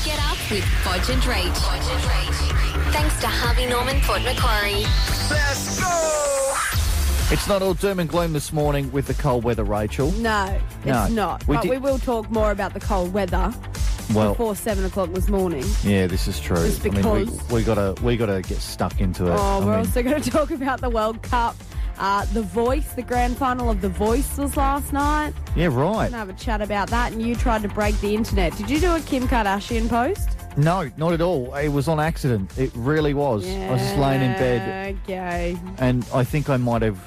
Get up with Bodge and Rach. Thanks to Harvey Norman Port Macquarie. Let's go! It's not all doom and gloom this morning with the cold weather, Rachel. No, it's not. But we will talk more about the cold weather before 7 o'clock this morning. Yeah, this is true. Just because. I mean, we gotta get stuck into it. We're also going to talk about the World Cup. The Voice, the grand final of The Voice was last night. Yeah, right. We're going to have a chat about that. And you tried to break the internet. Did you do a Kim Kardashian post? No, not at all. It was on accident. It really was. Yeah, I was just laying in bed. Okay. And I think I might have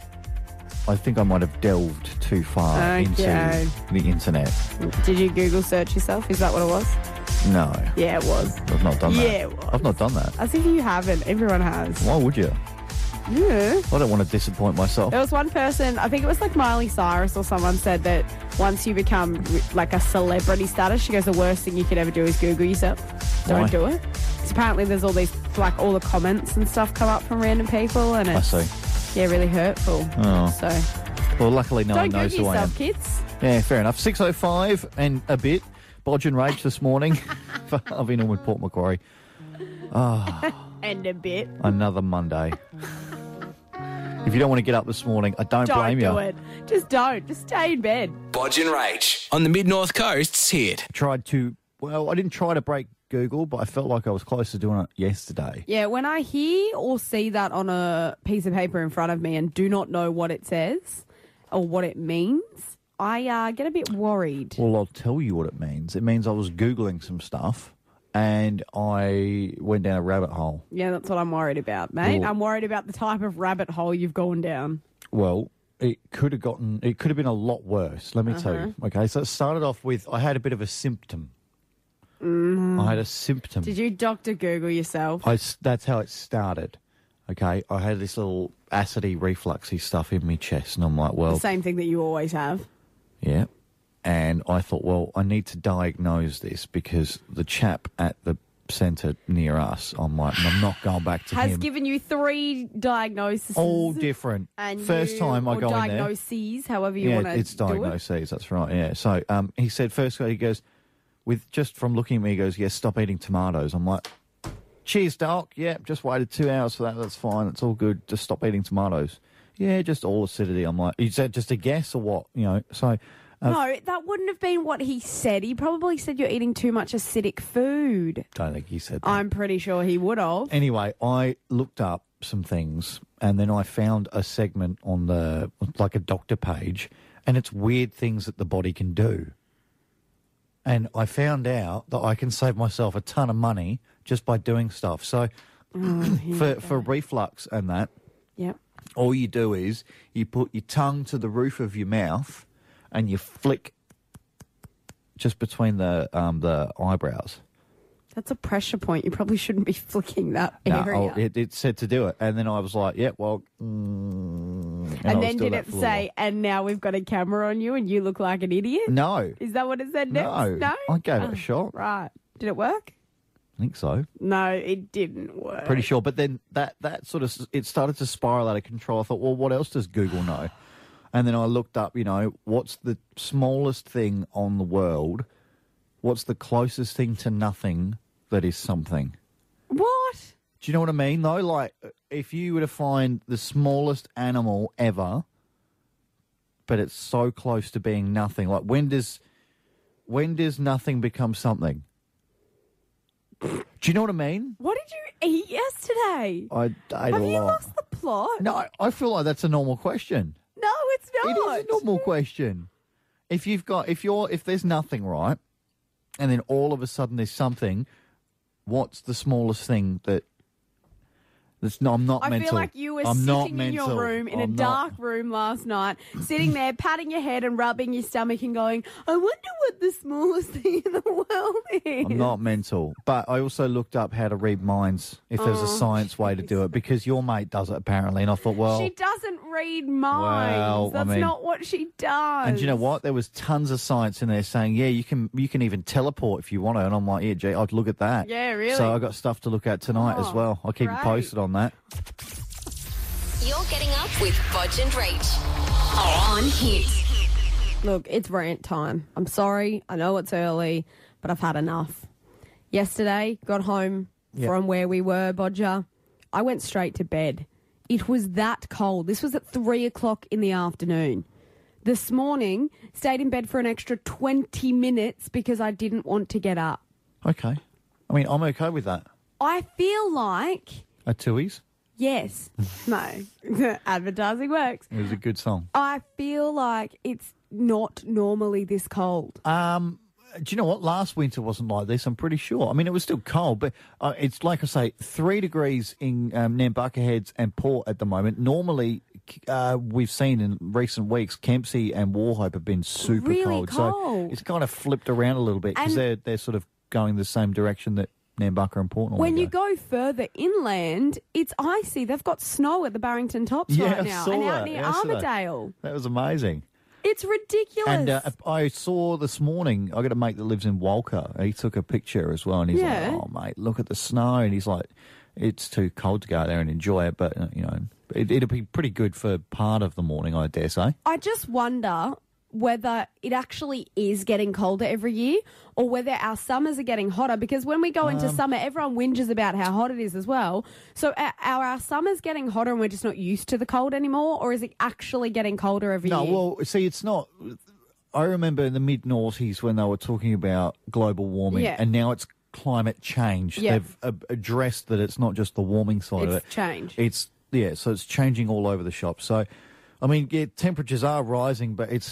delved too far into the internet. Did you Google search yourself? Is that what it was? No. Yeah, it was. I've not done that. Yeah, it was. I've not done that. As if you haven't. Everyone has. Why would you? Yeah. I don't want to disappoint myself. There was one person, I think it was like Miley Cyrus or someone said that once you become like a celebrity status, she goes, the worst thing you could ever do is Google yourself. Don't do it. Because apparently there's all these, like all the comments and stuff come up from random people and it's really hurtful. Oh. So well, luckily no one knows who I am. Don't Google yourself, kids. Yeah, fair enough. 6:05 and a bit. Bodge and Rage this morning for Harvey Norman Port Macquarie. And a bit. Another Monday. If you don't want to get up this morning, I don't blame you. Don't do it. Just don't. Just stay in bed. Bodge and Rach on the Mid-North Coast's hit. I didn't try to break Google, but I felt like I was close to doing it yesterday. Yeah, when I hear or see that on a piece of paper in front of me and do not know what it says or what it means, I get a bit worried. Well, I'll tell you what it means. It means I was Googling some stuff and I went down a rabbit hole. Yeah, that's what I'm worried about, mate. Well, I'm worried about the type of rabbit hole you've gone down. Well, it could have been a lot worse, let me tell you. Okay, so it started off with, I had a bit of a symptom. I had a symptom. Did you Dr. Google yourself? That's how it started. Okay, I had this little acidy, refluxy stuff in my chest, and I'm like, well... The same thing that you always have. Yeah. And I thought, well, I need to diagnose this because the chap at the centre near us, I'm like, I'm not going back to him. Has given you 3 diagnoses. All different. And first time I go in there. Diagnoses, however you want to do it. Yeah, it's diagnoses, that's right, yeah. So he said, first he goes, just from looking at me, he goes, yeah, stop eating tomatoes. I'm like, cheers, doc. Yeah, just waited 2 hours for that. That's fine. It's all good. Just stop eating tomatoes. Yeah, just all acidity. I'm like, is that just a guess or what? You know, so... no, that wouldn't have been what he said. He probably said you're eating too much acidic food. Don't think he said that. I'm pretty sure he would have. Anyway, I looked up some things and then I found a segment on like a doctor page, and it's weird things that the body can do. And I found out that I can save myself a ton of money just by doing stuff. So for reflux and that, all you do is you put your tongue to the roof of your mouth and you flick just between the eyebrows. That's a pressure point. You probably shouldn't be flicking that area. It said to do it. And then I was like, yeah, well... and then did it say, and now we've got a camera on you and you look like an idiot? No. Is that what it said next? No? I gave it a shot. Right. Did it work? I think so. No, it didn't work. Pretty sure. But then that sort of... It started to spiral out of control. I thought, well, what else does Google know? And then I looked up, what's the smallest thing on the world? What's the closest thing to nothing that is something? What? Do you know what I mean, though? Like, if you were to find the smallest animal ever, but it's so close to being nothing, like when does nothing become something? Do you know what I mean? What did you eat yesterday? I ate a lot. Have you lost the plot? No, I feel like that's a normal question. No, it's not. It is a normal question. If there's nothing, right, and then all of a sudden there's something, what's the smallest thing that... I'm not mental. I feel like you were sitting in your room in a dark room last night, sitting there patting your head and rubbing your stomach and going, I wonder what the smallest thing in the world is. I'm not mental. But I also looked up how to read minds, if there's a science way to do it, because your mate does it apparently. And I thought, well... She doesn't read minds. Well, That's not what she does. And you know what? There was tons of science in there saying, yeah, you can even teleport if you want to. And I'm like, yeah, gee, I'd look at that. Yeah, really? So I got stuff to look at tonight as well. I'll keep you posted on that. You're getting up with Bodge and Rach on Hit. Look, it's rant time. I'm sorry. I know it's early, but I've had enough. Yesterday, got home from where we were, Bodger. I went straight to bed. It was that cold. This was at 3 o'clock in the afternoon. This morning, stayed in bed for an extra 20 minutes because I didn't want to get up. Okay. I mean, I'm okay with that. I feel like... A Tui's? Yes. No. Advertising works. It was a good song. I feel like it's not normally this cold. Do you know what? Last winter wasn't like this, I'm pretty sure. I mean, it was still cold, but it's like I say, 3 degrees in Nambucca Heads and Port at the moment. Normally, we've seen in recent weeks, Kempsey and Wauchope have been super Really cold. So it's kind of flipped around a little bit because they're sort of going the same direction that Nambucca and Port normally When you go further inland, it's icy. They've got snow at the Barrington Tops right now. I saw and out that near yesterday. Armadale. That was amazing. It's ridiculous. And I saw this morning, I got a mate that lives in Walker. He took a picture as well, and he's like, "Oh mate, look at the snow." And he's like, "It's too cold to go out there and enjoy it, but it'll be pretty good for part of the morning, I dare say." I just wonder whether it actually is getting colder every year or whether our summers are getting hotter, because when we go into summer, everyone whinges about how hot it is as well. So are our summers getting hotter and we're just not used to the cold anymore, or is it actually getting colder every year? No, well, see, it's not. I remember in the mid-noughties when they were talking about global warming, and now it's climate change. Yeah. They've addressed that it's not just the warming side of it. It's change. So it's changing all over the shop. So, I mean, temperatures are rising, but it's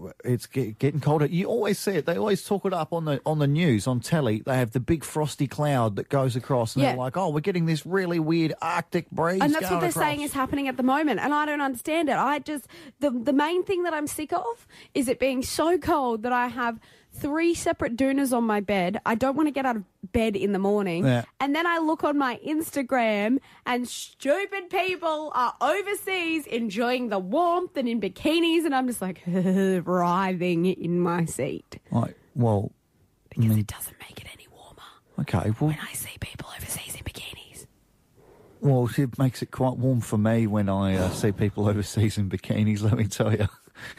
getting colder. You always see it. They always talk it up on the news, on telly. They have the big frosty cloud that goes across, and they're like, "Oh, we're getting this really weird Arctic breeze." And that's going what they're across. saying is happening at the moment, and I don't understand it. The main thing that I'm sick of is it being so cold that I have 3 separate doonas on my bed. I don't want to get out of bed in the morning. Yeah. And then I look on my Instagram and stupid people are overseas enjoying the warmth and in bikinis, and I'm just like writhing in my seat. Right, well, Because it doesn't make it any warmer okay, well, when I see people overseas in bikinis. well, it makes it quite warm for me when I see people overseas in bikinis, let me tell you.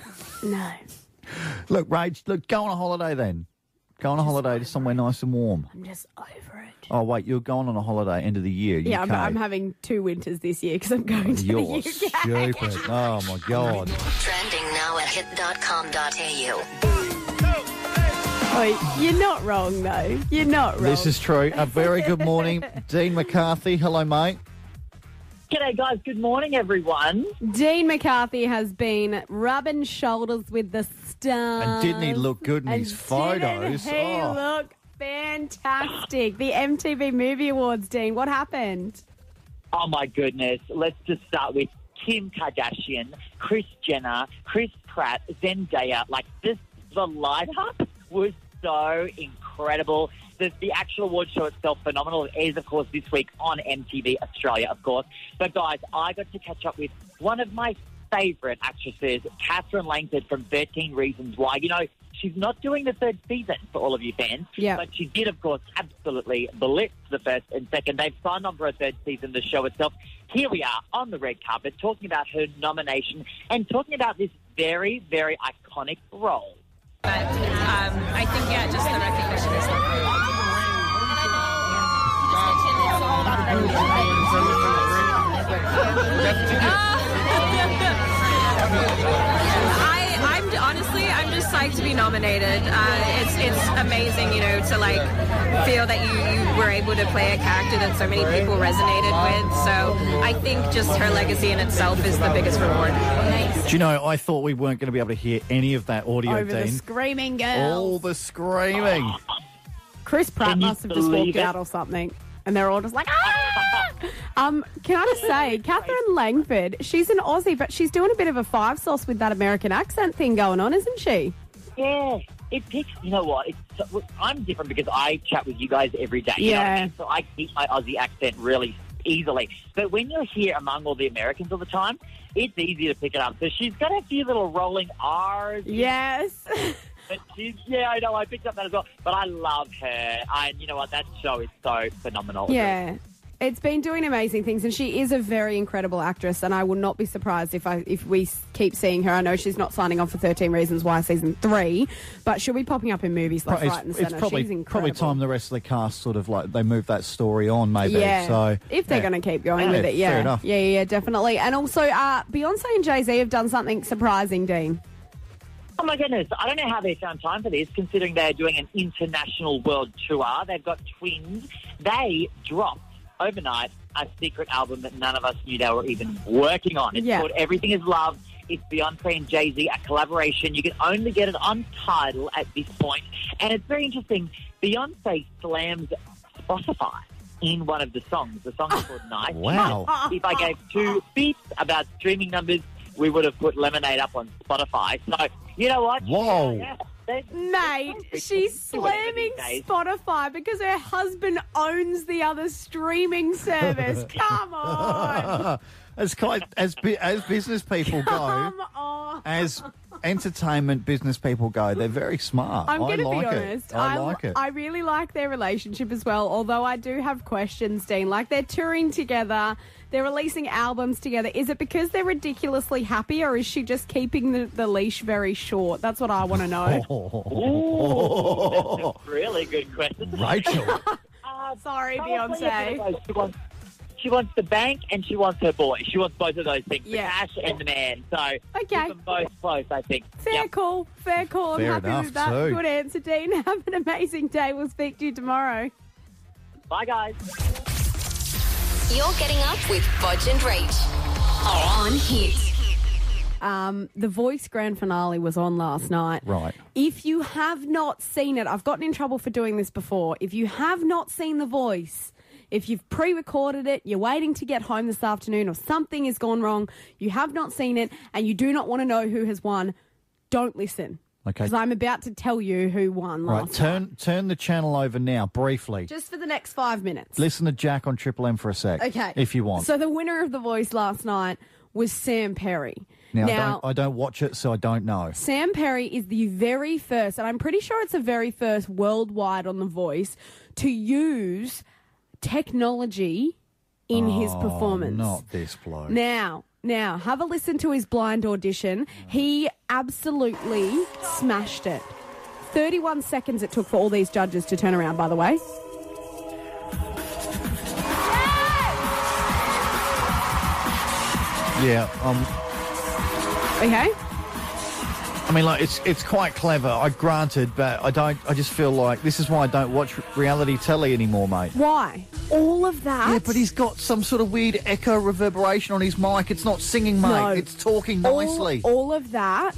No. Look, Rach, go on a holiday then. Go on a holiday to somewhere nice and warm. I'm just over it. Oh, wait, you're going on a holiday end of the year, Yeah, UK. I'm having 2 winters this year because I'm going to the You're UK. stupid. Oh, my God. Trending now at hit.com.au. Oh, you're not wrong, though. You're not wrong. This is true. A very good morning. Dean McCarthy, hello, mate. G'day, guys. Good morning, everyone. Dean McCarthy has been rubbing shoulders with the stars. And didn't he look good in And his photos? Didn't he look fantastic? The MTV Movie Awards, Dean. What happened? Oh, my goodness. Let's just start with Kim Kardashian, Kris Jenner, Chris Pratt, Zendaya. The lineup was so incredible. The actual award show itself, phenomenal. It is, of course, this week on MTV Australia, of course. But, guys, I got to catch up with one of my favourite actresses, Catherine Langford from 13 Reasons Why. She's not doing the 3rd season for all of you fans. Yeah. But she did, of course, absolutely blitz the 1st and 2nd. They've signed on for a 3rd season, the show itself. Here we are on the red carpet talking about her nomination and talking about this very, very iconic role. But I think, just the recognition is lovely. I'm just psyched to be nominated. It's amazing, to feel that you were able to play a character that so many people resonated with. So I think just her legacy in itself is the biggest reward. Do you know, I thought we weren't going to be able to hear any of that audio, Over the Dean. screaming girls. All the screaming. Chris Pratt Can you must have just believe walked it? out or something. And they're all just like, ah! Can I just say, Catherine Langford, she's an Aussie, but she's doing a bit of a 5 sauce with that American accent thing going on, isn't she? Yeah, it picks. You know what? I'm different because I chat with you guys every day. You know what I mean? So I keep my Aussie accent really easily. But when you're here among all the Americans all the time, it's easy to pick it up. So she's got a few little rolling R's. Yes. But I know, I picked up that as well. But I love her. And you know what? That show is so phenomenal. Yeah. It's been doing amazing things, and she is a very incredible actress, and I will not be surprised if we keep seeing her. I know she's not signing on for 13 Reasons Why season 3, but she'll be popping up in movies left, right and centre. She's incredible. Probably time the rest of the cast sort of like they move that story on, maybe. Yeah, so, if they're going to keep going with it, fair enough. Yeah, definitely. And also, Beyonce and Jay-Z have done something surprising, Dean. Oh, my goodness. I don't know how they found time for this, considering they're doing an international world tour. They've got twins. They dropped overnight a secret album that none of us knew they were even working on. It's called Everything Is Love. It's Beyonce and Jay-Z, a collaboration. You can only get it on Tidal at this point. And it's very interesting. Beyonce slams Spotify in one of the songs. The song is called Nice. Wow. If I gave 2 beeps about streaming numbers, we would have put Lemonade up on Spotify. So, you know what? Whoa. Mate, she's slamming Spotify because her husband owns the other streaming service. Come on. As business people go, Come on. as entertainment business people go, they're very smart. I'm going to like be honest. It. I like it. I really like their relationship as well, although I do have questions, Dean. Like, they're touring together. They're releasing albums together. Is it because they're ridiculously happy, or is she just keeping the leash very short? That's what I want to know. Ooh, that's a really good question. Rachel. Sorry, Beyonce. She wants the bank and she wants her boy. She wants both of those things, the Yeah. cash and the man. So Okay. keep them both close, I think. Fair call. I'm Fair happy enough with that. too. Good answer, Dean. Have an amazing day. We'll speak to you tomorrow. Bye, guys. You're getting up with Bodge and Rach on Hit. The Voice grand finale was on last night. Right. If you have not seen it, I've gotten in trouble for doing this before. If you have not seen The Voice, if you've pre-recorded it, you're waiting to get home this afternoon, or something has gone wrong, you have not seen it, and you do not want to know who has won, don't listen. Okay. Because I'm about to tell you who won last night. Turn the channel over now, briefly. Just for the next 5 minutes. Listen to Jack on Triple M for a sec. Okay. If you want. So the winner of The Voice last night was Sam Perry. Now I don't watch it, so I don't know. Sam Perry is the very first, and I'm pretty sure it's the very first worldwide on The Voice, to use technology in his performance. Not this bloke. Now, have a listen to his blind audition. He absolutely smashed it. 31 seconds it took for all these judges to turn around, by the way. Yeah. Okay? I mean, like, it's quite clever. Granted, but I just feel like this is why I don't watch reality telly anymore, mate. Why? All of that? Yeah, but he's got some sort of weird echo reverberation on his mic. It's not singing, mate. No. It's talking nicely. All of that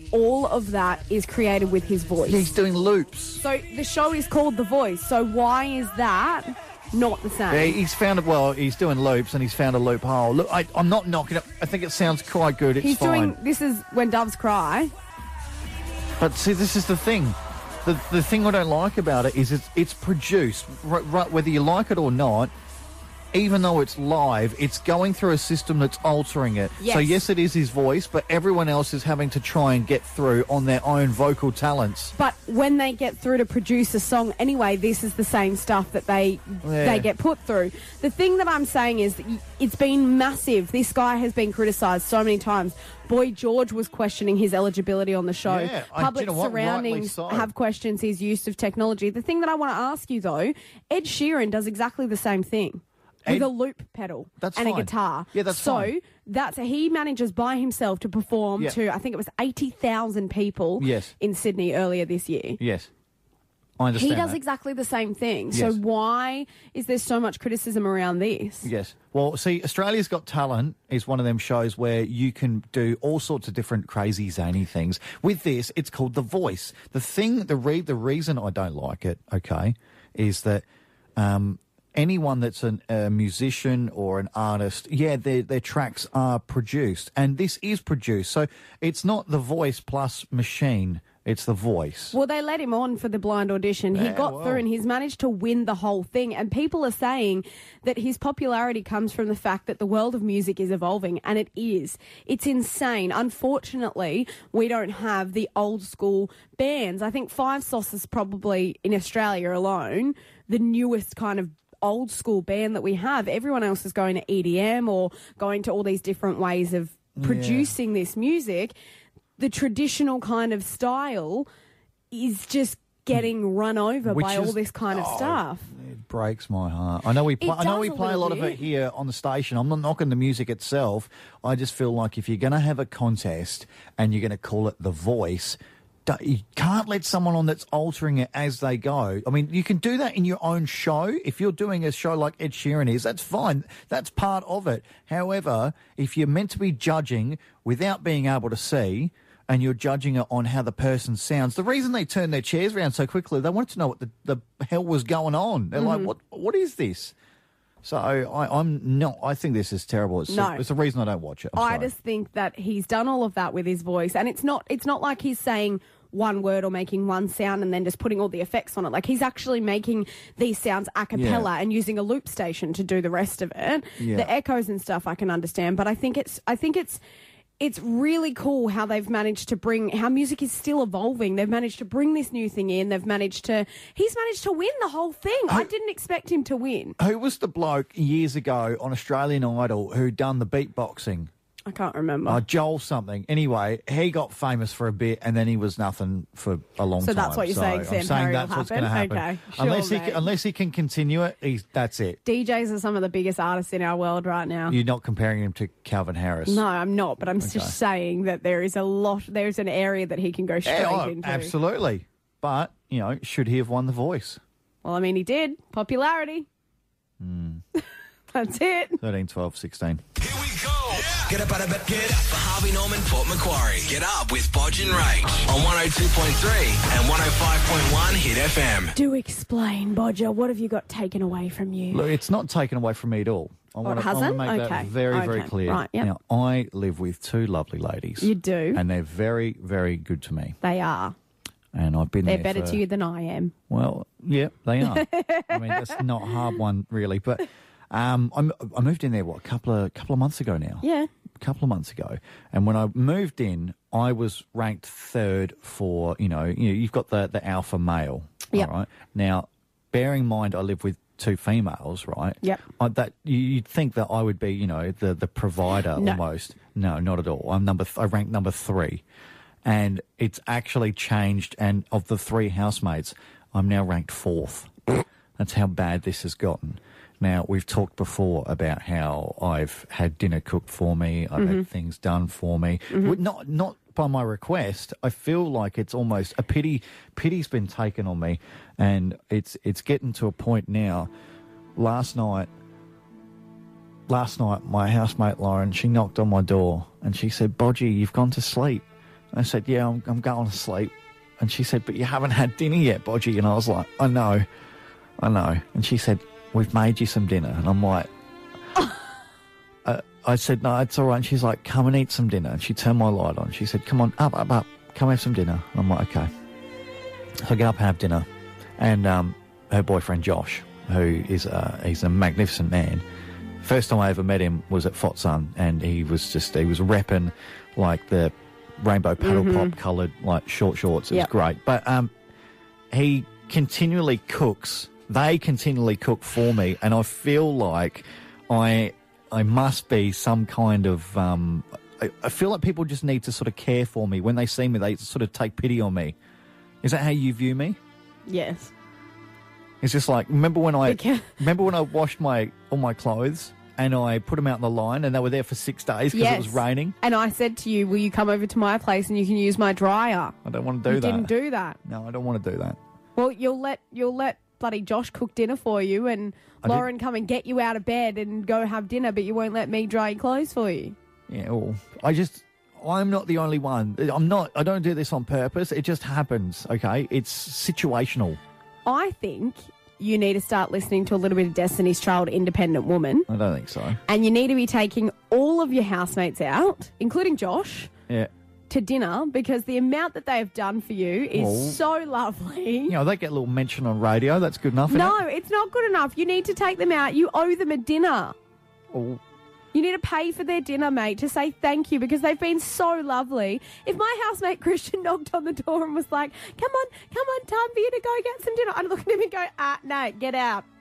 is created with his voice. Yeah, he's doing loops. So the show is called The Voice. So why is that not the same? Yeah, he's doing loops and he's found a loophole. Look, I'm not knocking it. I think it sounds quite good. It's fine. This is When Doves Cry. But see, this is the thing. The thing I don't like about it is it's produced, whether you like it or not. Even though it's live, it's going through a system that's altering it. Yes. So yes, it is his voice, but everyone else is having to try and get through on their own vocal talents. But when they get through to produce a song anyway, this is the same stuff that they get put through. The thing that I'm saying is that it's been massive. This guy has been criticised so many times. Boy George was questioning his eligibility on the show. Yeah, Public you know what? surroundings Rightly so. have questions his use of technology. The thing that I want to ask you, though, Ed Sheeran does exactly the same thing. With a loop pedal and fine. a guitar. Yeah, that's fine. So he manages by himself to perform to, I think it was 80,000 people in Sydney earlier this year. Yes. I understand He does that. exactly the same thing. Yes. So why is there so much criticism around this? Yes. Well, see, Australia's Got Talent is one of them shows where you can do all sorts of different crazy, zany things. With this, it's called The Voice. The reason I don't like it, okay, is that anyone that's a musician or an artist, their tracks are produced. And this is produced. So it's not The Voice plus machine. It's The Voice. Well, they let him on for the blind audition. He got through and he's managed to win the whole thing. And people are saying that his popularity comes from the fact that the world of music is evolving, and it is. It's insane. Unfortunately, we don't have the old school bands. I think Five Sauce is probably, in Australia alone, the newest kind of old school band that we have. Everyone else is going to EDM or going to all these different ways of producing this music. The traditional kind of style is just getting run over by all this kind of stuff. It breaks my heart. I know we play a lot of it here on the station. I'm not knocking the music itself. I just feel like if you're going to have a contest and you're going to call it The Voice, you can't let someone on that's altering it as they go. I mean, you can do that in your own show. If you're doing a show like Ed Sheeran is, that's fine. That's part of it. However, if you're meant to be judging without being able to see, and you're judging it on how the person sounds, the reason they turned their chairs around so quickly, they wanted to know what the hell was going on. They're like, what is this? So I think this is terrible. It's the reason I don't watch it. I just think that he's done all of that with his voice, and it's not like he's saying one word or making one sound and then just putting all the effects on it. Like, he's actually making these sounds a cappella and using a loop station to do the rest of it. Yeah. The echoes and stuff I can understand, but I think it's really cool how they've managed to how music is still evolving. They've managed to bring this new thing in. He's managed to win the whole thing. I didn't expect him to win. Who was the bloke years ago on Australian Idol who done the beatboxing? I can't remember. Joel something. Anyway, he got famous for a bit and then he was nothing for a long time. So that's what you're saying, Sam? I'm saying that's what's going to happen. Okay, sure, unless he can continue it, that's it. DJs are some of the biggest artists in our world right now. You're not comparing him to Calvin Harris? No, I'm not, but I'm just saying that there's an area that he can go straight into. Absolutely. But, should he have won The Voice? Well, I mean, he did. Popularity. That's it. 13, 12, 16. Here we go. Get up out of bed. Get up for Harvey Norman, Port Macquarie. Get up with Bodge and Rach on 102.3 and 105.1 Hit FM. Do explain, Bodger. What have you got taken away from you? Look, it's not taken away from me at all. I want to make that very, very clear. Right, yep. Now, I live with two lovely ladies. You do. And they're very, very good to me. They are. And I've been They're better to you than I am. Well, yeah, they are. I mean, that's not a hard one, really. But I moved in there, a couple of months ago now? Yeah. A couple of months ago. And when I moved in, I was ranked third for, you've got the alpha male. Yep. All right. Now, bearing in mind I live with two females, right? Yep. You'd think that I would be, the provider almost. No, not at all. I ranked number 3. And it's actually changed. And of the 3 housemates, I'm now ranked 4th. That's how bad this has gotten. Now, we've talked before about how I've had dinner cooked for me. I've had things done for me. Not by my request. I feel like it's almost a pity. Pity's been taken on me. And it's getting to a point now. Last night, my housemate Lauren, she knocked on my door and she said, "Bodgy, you've gone to sleep." I said, "Yeah, I'm going to sleep." And she said, "But you haven't had dinner yet, Bodgy." And I was like, I know. And she said, "We've made you some dinner." And I'm like, I said, "No, it's all right." And she's like, "Come and eat some dinner." And she turned my light on. She said, "Come on, up. Come have some dinner." And I'm like, okay. So I get up and have dinner. And her boyfriend, Josh, who is he's a magnificent man. First time I ever met him was at Fotsun, and he was repping like the rainbow paddle pop coloured like short shorts. It was great. But he continually cooks. They continually cook for me, and I feel like I must be some kind of I feel like people just need to sort of care for me. When they see me, they sort of take pity on me. Is that how you view me? Yes. It's just like, remember when I washed all my clothes and I put them out in the line and they were there for 6 days because it was raining? And I said to you, "Will you come over to my place and you can use my dryer?" I don't want to do that. You didn't do that. No, I don't want to do that. Well, you'll let bloody Josh cook dinner for you and Lauren come and get you out of bed and go have dinner, but you won't let me dry your clothes for you. Yeah, well, I'm not the only one. I don't do this on purpose. It just happens, okay? It's situational. I think you need to start listening to a little bit of Destiny's Child, Independent Woman. I don't think so. And you need to be taking all of your housemates out, including Josh, to dinner, because the amount that they have done for you is so lovely. They get a little mention on radio. That's good enough, No, it's not good enough. You need to take them out. You owe them a dinner. Oh. You need to pay for their dinner, mate, to say thank you, because they've been so lovely. If my housemate Christian knocked on the door and was like, come on, time for you to go get some dinner, I'd look at him and go, no, get out.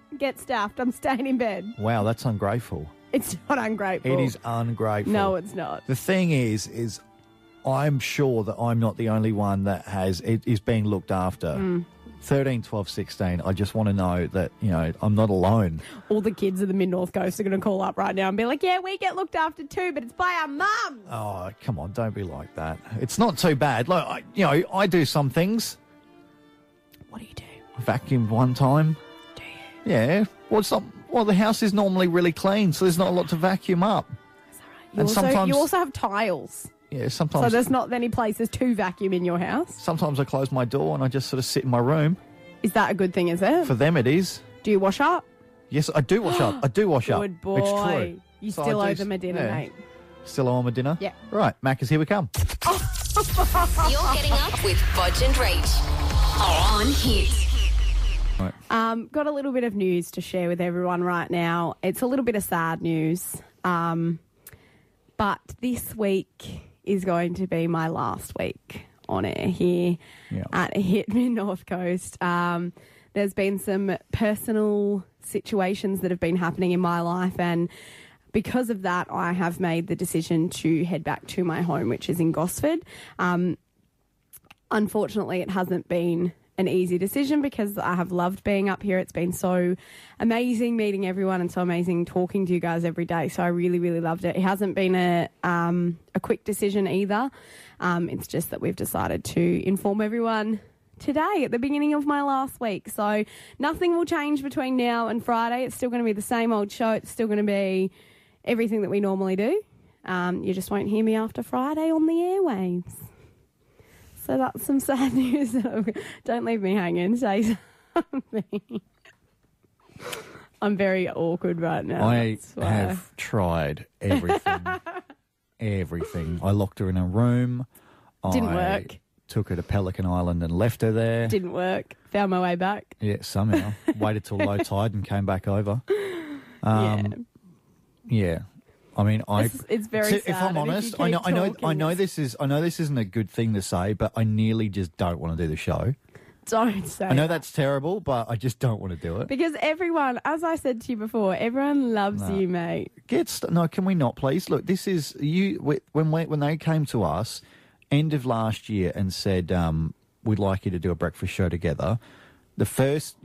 get stuffed. I'm staying in bed. Wow, that's ungrateful. It's not ungrateful. It is ungrateful. No, it's not. The thing is I'm sure that I'm not the only one that is being looked after. 13, 12, 16, I just want to know that, I'm not alone. All the kids of the Mid-North Coast are going to call up right now and be like, yeah, we get looked after too, but it's by our mums. Oh, come on, don't be like that. It's not too bad. Look, I do some things. What do you do? I vacuumed one time. Do you? Yeah. Well, the house is normally really clean, so there's not a lot to vacuum up. You also have tiles. Yeah, sometimes. So there's not any places to vacuum in your house? Sometimes I close my door and I just sort of sit in my room. Is that a good thing, is it? For them, it is. Do you wash up? Yes, I do wash up. I do wash up. Good boy. It's true. You So still I owe do- them a dinner, yeah. mate. Still owe them a dinner? Yeah. Right, Macca's, here we come. You're getting up with Bodge and Rach on Hit. Got a little bit of news to share with everyone right now. It's a little bit of sad news. But this week is going to be my last week on air here at Hit Mid-North Coast. There's been some personal situations that have been happening in my life, and because of that, I have made the decision to head back to my home, which is in Gosford. Unfortunately, it hasn't been an easy decision because I have loved being up here. It's been so amazing meeting everyone and so amazing talking to you guys every day. So I really, really loved it. It hasn't been a quick decision either. It's just that we've decided to inform everyone today at the beginning of my last week. So nothing will change between now and Friday. It's still going to be the same old show. It's still going to be everything that we normally do. You just won't hear me after Friday on the airwaves. So that's some sad news. Don't leave me hanging. Say something. I'm very awkward right now. I have tried everything. Everything. I locked her in a room. Didn't I work. Took her to Pelican Island and left her there. Didn't work. Found my way back. Yeah, somehow. Waited till low tide and came back over. Yeah. I mean, it's very sad. If I'm honest, I know this isn't a good thing to say, but I nearly just don't want to do the show. Don't say I know that. that's terrible, but I just don't want to do it. Because everyone, as I said to you before, everyone loves you, mate. No, can we not, please? Look, this is you. When they came to us end of last year and said we'd like you to do a breakfast show together. The first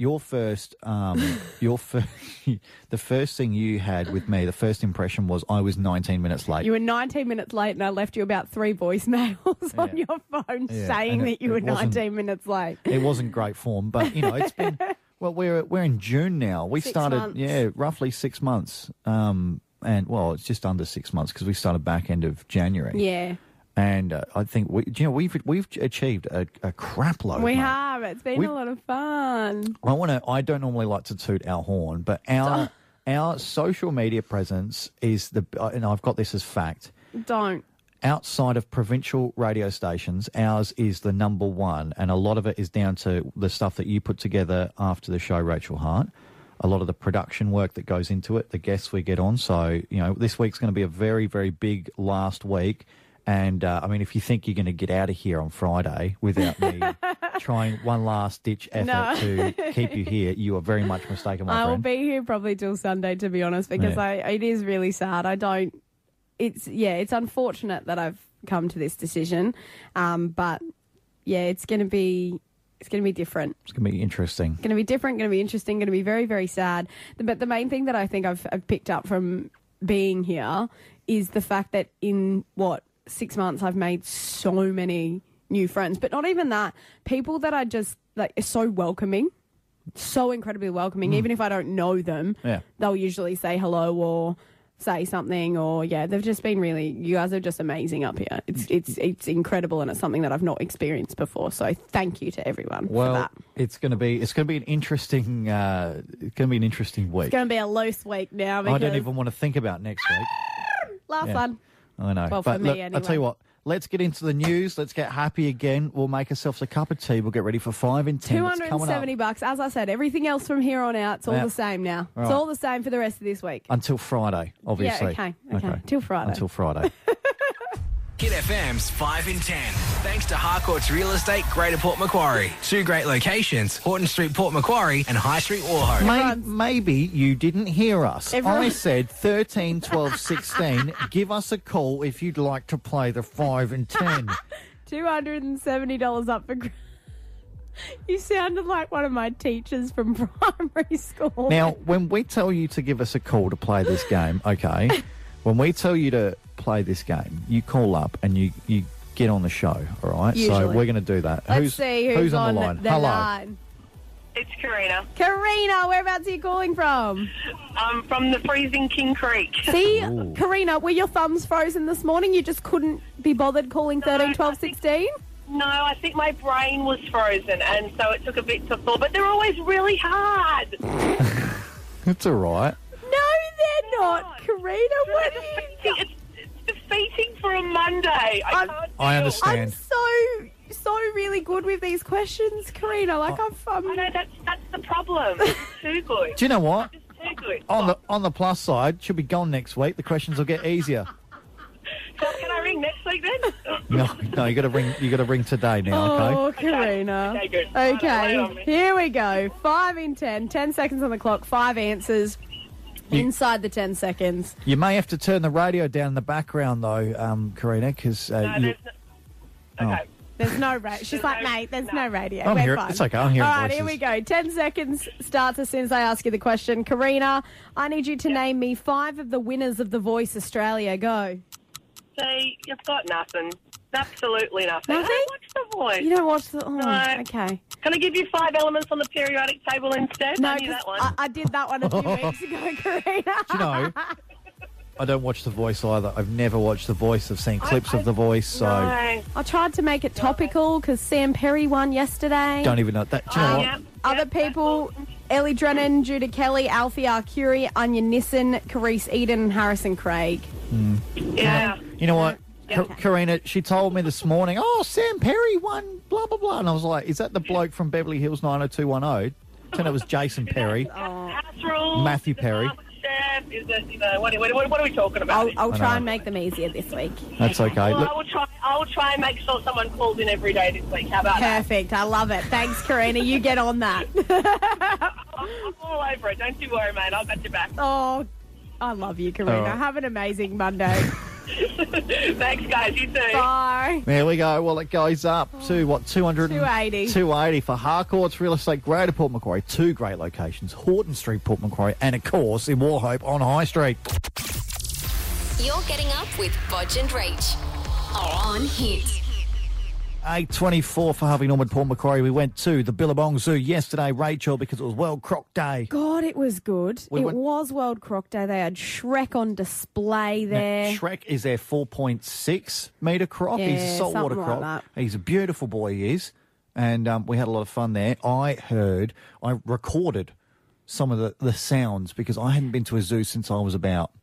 thing you had with me, the first impression was I was 19 minutes late. You were 19 minutes late and I left you about 3 voicemails on your phone saying that you were 19 minutes late. It wasn't great form, but it's been well. We're in June now. We 6 started months. roughly 6 months, and it's just under 6 months because we started back end of January. Yeah. And I think we've achieved a crap load. We mate. have. It's been a lot of fun. I don't normally like to toot our horn, but our social media presence is and I've got this as fact. Don't. Outside of provincial radio stations, ours is the number one, and a lot of it is down to the stuff that you put together after the show, Rachel Hart. A lot of the production work that goes into it, the guests we get on. So, this week's going to be a very, very big last week. And, if you think you're going to get out of here on Friday without me trying one last-ditch effort to keep you here, you are very much mistaken, my I will friend. be here probably till Sunday, to be honest, because it is really sad. It's unfortunate that I've come to this decision. But, it's going to be different. It's going to be interesting. Going to be different, going to be interesting, going to be very, very sad. But the main thing that I think I've picked up from being here is the fact that in 6 months I've made so many new friends, but not even that. People that are just are so welcoming, so incredibly welcoming. Even if I don't know them, they'll usually say hello or say something, or they've just been you guys are just amazing up here. It's incredible, and it's something that I've not experienced before. So thank you to everyone for that. It's going to be an interesting week. It's going to be a loose week now. Because I don't even want to think about next week. last one. I know. Well, but for me, look, anyway. I'll tell you what. Let's get into the news. Let's get happy again. We'll make ourselves a cup of tea. We'll get ready for 5 in 10. $270. As I said, everything else from here on out, it's all the same now. All It's right. all the same for the rest of this week. Until Friday, obviously. Yeah, okay. Till Friday. Until Friday. Hit FM's 5 in 10. Thanks to Harcourt's Real Estate, Greater Port Macquarie. 2 great locations, Horton Street, Port Macquarie and High Street, Warho. Maybe you didn't hear us. Everyone- I said 13, 12, 16. Give us a call if you'd like to play the 5 and 10. $270 up for... You sounded like one of my teachers from primary school. Now, when we tell you to give us a call to play this game, okay, when we tell you to play this game, you call up and you get on the show, all right? So Usually. we're going to do that. Let's see who's on the line. Hello. line. It's Karina. Karina, whereabouts are you calling from? I'm from the freezing King Creek. See, Karina, were your thumbs frozen this morning? You just couldn't be bothered calling 13, 12, 16? No, I think my brain was frozen, and so it took a bit to thaw. But they're always really hard. It's all right. No, they're not. Karina, what are you... It's defeating for a Monday. I I can't deal. understand. I'm so really good with these questions, Karina. Like, I know that's the problem. It's too good. Do you know what? It's too good. On the plus side, she'll be gone next week. The questions will get easier. So can I ring next week then? No, you got to ring. You got to ring today now. Okay. Oh, Karina. Okay, good. Okay, Lay on me. here we go. 5 in 10. 10 seconds on the clock. 5 answers. Inside the 10 seconds. You may have to turn the radio down in the background though, Karina, because No, there's no... Okay. There's no radio. She's like, mate, there's no radio. I'm We're here. fine. It's okay. I'm hearing All right, voices. here we go. 10 seconds starts as soon as I ask you the question. Karina, I need you to name me 5 of the winners of The Voice Australia. Go. See, you've got nothing. Absolutely nothing. Nothing? I watch The Voice. You don't watch the... Oh, No. okay. Can I give you 5 elements on the periodic table instead? No, I knew 'cause that one. I did that one a few weeks ago, Karina. Do you know? I don't watch The Voice either. I've never watched The Voice. I've seen clips of The Voice, so No. I tried to make it topical because Sam Perry won yesterday. don't even know that. Do you know what? Yep, Other yep, people, Ellie Drennan, Judah Kelly, Alfie Arcuri, Anya Nissen, Carice Eden, and Harrison Craig. Yeah. You know what? Yeah. Karina, she told me this morning, oh, Sam Perry won, blah, blah, blah. And I was like, is that the bloke from Beverly Hills 90210? Turned out it was Jason Perry. House rules. Matthew is it Perry. MasterChef? Is it, what are we talking about? I'll I try know. and make them easier this week. That's okay. Well, Look, I will try and make sure someone calls in every day this week. How about that? Perfect. I love it. Thanks, Karina. You get on that. I'm all over it. Don't you worry, mate. I'll got your back. Oh, I love you, Karina. All right. Have an amazing Monday. Thanks, guys. You too. Bye. there we go. Well, it goes up to, what, 280. 280 for Harcourt's Real Estate, Greater Port Macquarie. 2 great locations, Horton Street, Port Macquarie, and, of course, in Warhope on High Street. You're getting up with Bodge and Rach. On Hit. 8:24 for Harvey Norman, Port Macquarie. We went to the Billabong Zoo yesterday, Rachel, because it was World Croc Day. God, it was good. We It went- was World Croc Day. They had Shrek on display there. Shrek is their 4.6 metre croc. He's Yeah, a saltwater something like croc. that. He's a beautiful boy, he is. And we had a lot of fun there. I recorded some of the sounds because I hadn't been to a zoo since I was about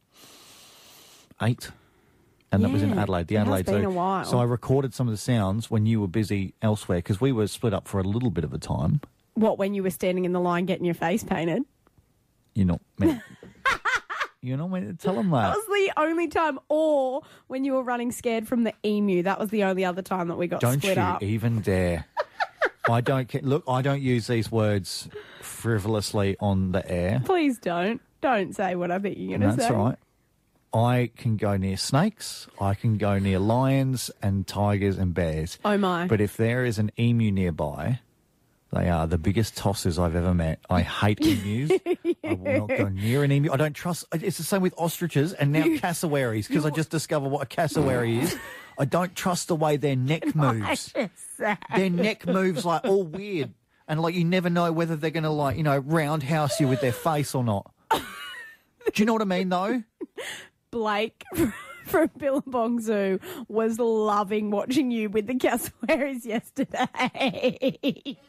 8. And that was in Yeah, Adelaide, the it has Adelaide been Zoo. a while. So I recorded some of the sounds when you were busy elsewhere because we were split up for a little bit of a time. What, when you were standing in the line getting your face painted? You're not meant, you're not meant to tell them that. That was the only time, or when you were running scared from the emu. That was the only other time that we got Don't split you up. even dare. I don't look. I don't use these words frivolously on the air. Please don't. Don't say what I think you're going to say. That's right. I can go near snakes. I can go near lions and tigers and bears. Oh, my. But if there is an emu nearby, they are the biggest tossers I've ever met. I hate emus. I will not go near an emu. I don't trust. It's the same with ostriches and now cassowaries because I just discovered what a cassowary is. I don't trust the way their neck moves. Their neck moves like all weird. And like you never know whether they're going to roundhouse you with their face or not. Do you know what I mean though? Blake from Billabong Zoo was loving watching you with the cassowaries yesterday.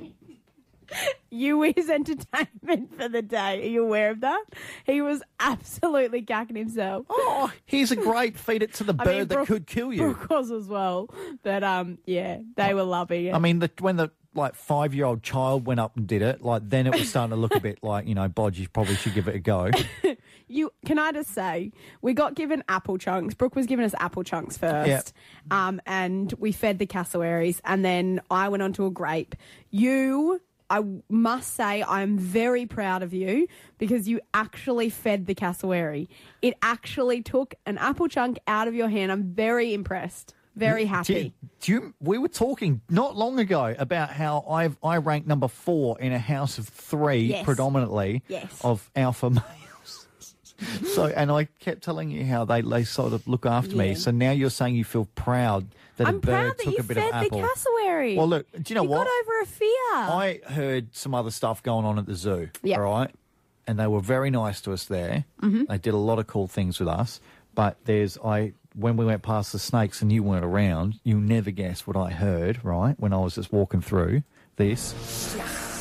You were his entertainment for the day. Are you aware of that? He was absolutely gagging himself. Oh, here's a great feed it to the bird that could kill you. Brooke was as well. But, yeah, they were loving it. I mean, when the 5-year-old child went up and did it, then it was starting to look a bit like, Bodge, you probably should give it a go. Can I just say, we got given apple chunks. Brooke was giving us apple chunks first. And we fed the cassowaries, and then I went on to a grape. I must say, I'm very proud of you because you actually fed the cassowary. It actually took an apple chunk out of your hand. I'm very impressed. Very happy. We were talking not long ago about how I rank number 4 in a house of 3 predominantly of alpha males. So, and I kept telling you how they sort of look after me. So now you're saying you feel proud that I'm a bird proud that took you a bit of fed the apple. cassowary. Well, look, do you know what? You got over a fear. I heard some other stuff going on at the zoo. Yep. All right, and they were very nice to us there. Mm-hmm. They did a lot of cool things with us. But when we went past the snakes and you weren't around, you never guessed what I heard, right, when I was just walking through this.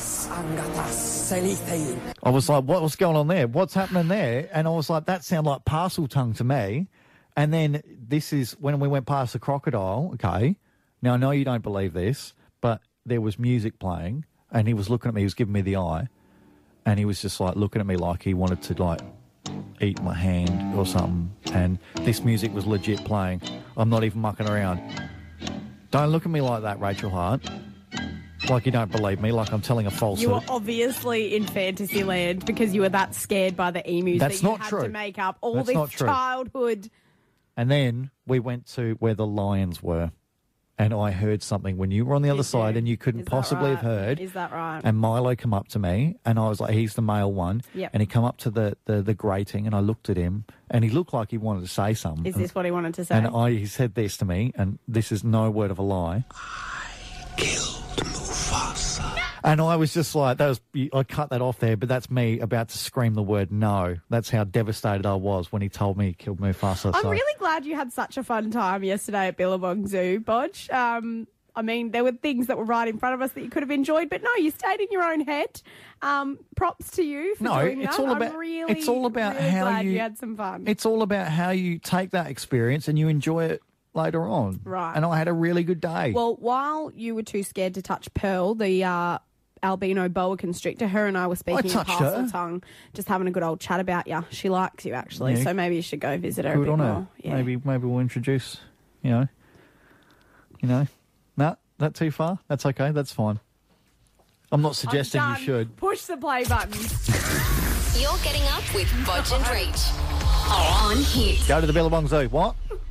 I was like, what's going on there? What's happening there? And I was like, that sounded like parcel tongue to me. And then this is when we went past the crocodile, okay. Now, I know you don't believe this, but there was music playing and he was looking at me, he was giving me the eye. And he was just like looking at me like he wanted to like eat my hand or something, and this music was legit playing. I'm not even mucking around. Don't look at me like that, Rachel Hart. Like you don't believe me, like I'm telling a falsehood. You were obviously in fantasy land because you were that scared by the emus That's that you not had true. to make up all That's this not true. childhood. And then we went to where the lions were, and I heard something when you were on the other side and you couldn't Is that possibly have right? heard. Is that right? And Milo come up to me, and I was like, he's the male one. Yep. And he come up to the grating, and I looked at him, and he looked like he wanted to say something. Is this what he wanted to say? And he said this to me, and this is no word of a lie. Killed Mufasa. And I was just like, I cut that off there, but that's me about to scream the word no. That's how devastated I was when he told me he killed Mufasa. I'm really glad you had such a fun time yesterday at Billabong Zoo, Bodge. I mean, there were things that were right in front of us that you could have enjoyed, but no, you stayed in your own head. Props to you for doing that. It's all about really how glad you had some fun. It's all about how you take that experience and you enjoy it later on. Right. And I had a really good day. Well, while you were too scared to touch Pearl, the albino boa constrictor, her and I were speaking touched parcel her. tongue, just having a good old chat about you. She likes you, actually, Yeah. so maybe you should go visit her Good a bit on more. her. Yeah. Maybe we'll introduce, you know. No, that too far? That's okay. That's fine. I'm not suggesting I'm you done. should. Push the play button. You're getting up with Bodge and Rach on Hit. Go to the Billabong Zoo. What?